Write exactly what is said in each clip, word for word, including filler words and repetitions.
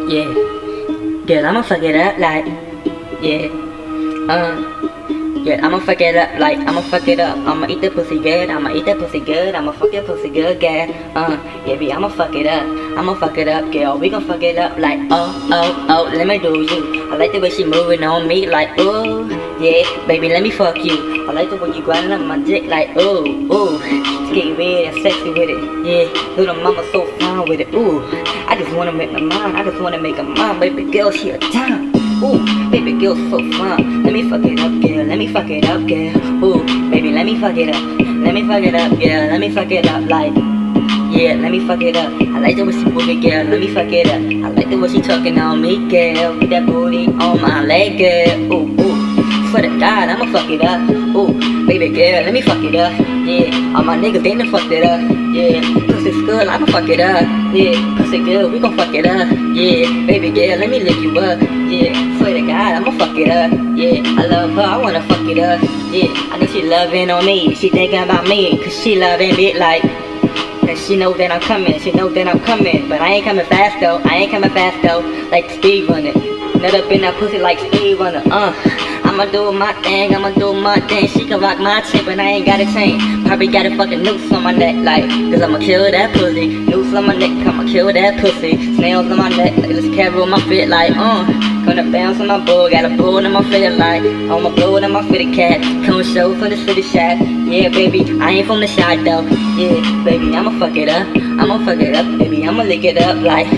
Yeah, girl, I'ma fuck it up like, yeah, uh, yeah, I'ma fuck it up like, I'ma fuck it up. I'ma eat the pussy good, I'ma eat that pussy good, I'ma fuck that pussy good, girl. Uh, yeah, B, I'ma fuck it up, I'ma fuck it up, girl. We gon' fuck it up like, oh, oh, oh, let me do you. I like the way she moving on me like, ooh, yeah, baby, let me fuck you. I like the way you grinding up my dick like, ooh, ooh, it's getting weird and sexy with it, yeah. Little mama so fine with it, ooh. I just wanna make my mind, I just wanna make a mind, baby girl, she a time. Ooh, baby girl so fine. Let me fuck it up, girl, let me fuck it up, girl. Ooh, baby, let me fuck it up, let me fuck it up, girl, let me fuck it up like, yeah, let me fuck it up. I like the way she move it, girl, let me fuck it up. I like the way she talking on me, girl, with that booty on my leg, girl. Ooh, ooh, for the God, I'ma fuck it up. Ooh, baby girl, let me fuck it up. Yeah, all my niggas, they done fucked it up. Yeah, pussy's good, I'ma fuck it up. Yeah, pussy good, we gon' fuck it up. Yeah, baby girl, let me lick you up. Yeah, swear to God, I'ma fuck it up. Yeah, I love her, I wanna fuck it up. Yeah, I know she loving on me, she thinking about me, cause she loving it like, and she know that I'm coming, she know that I'm coming. But I ain't coming fast though, I ain't coming fast though, like speed runner. Nut up in that pussy like speed runner, uh. I'ma do my thing, I'ma do my thing. She can rock my chick, but I ain't got a chain. Probably got a fucking noose on my neck, like, cause I'ma kill that pussy. Noose on my neck, I'ma kill that pussy. Snails on my neck, like, let's carry on my fit, like, uh. Gonna bounce on my bull, got a bull in my fit, like, on my bull in my fitted cat. Come show from the city shack. Yeah, baby, I ain't from the shot though. Yeah, baby, I'ma fuck it up. I'ma fuck it up, baby, I'ma lick it up, like.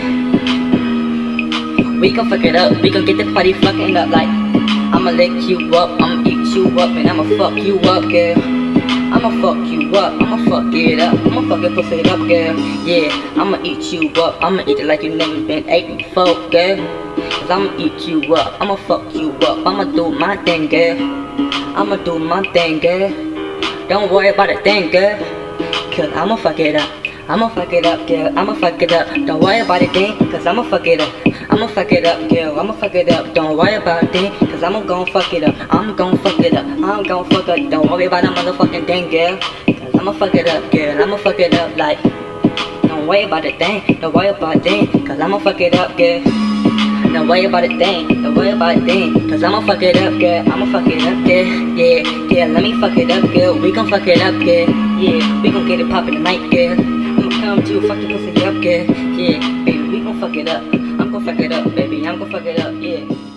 We gon' fuck it up, we gon' get the party fucking up, like. I'ma lick you up, I'ma eat you up, and I'ma fuck you up, girl. I'ma fuck you up, I'ma fuck it up, I'ma fuck it pussy up, girl. Yeah, I'ma eat you up, I'ma eat it like you never been ate before, girl. Cause I'ma eat you up, I'ma fuck you up, I'ma do my thing, girl. I'ma do my thing, girl. Don't worry about a thing, girl. Cause I'ma fuck it up, I'ma fuck it up, girl. I'ma fuck it up, don't worry about a thing, cause I'ma fuck it up. I'ma fuck it up, girl, I'ma fuck it up. Don't worry about a thing, cause I'ma gon' fuck it up. I'm gon' fuck it up, I'm gon' fuck it up. Don't worry about a motherfucking thing, girl. Cause I'ma fuck it up, girl, I'ma fuck it up like. Don't worry about a thing, don't worry about a thing, cause I'ma fuck it up, girl. Don't worry about a thing, don't worry about a thing, cause I'ma fuck it up, girl. I'ma fuck it up, girl. Yeah, yeah, let me fuck it up, girl. We gon' fuck it up, girl. Yeah, we gon' get it poppin' tonight, girl. I'ma come to you, fuck your pussy up, girl. Yeah, baby, we gon' fuck it up. I'm gon' fuck it up, baby, I'm gon' fuck it up, yeah.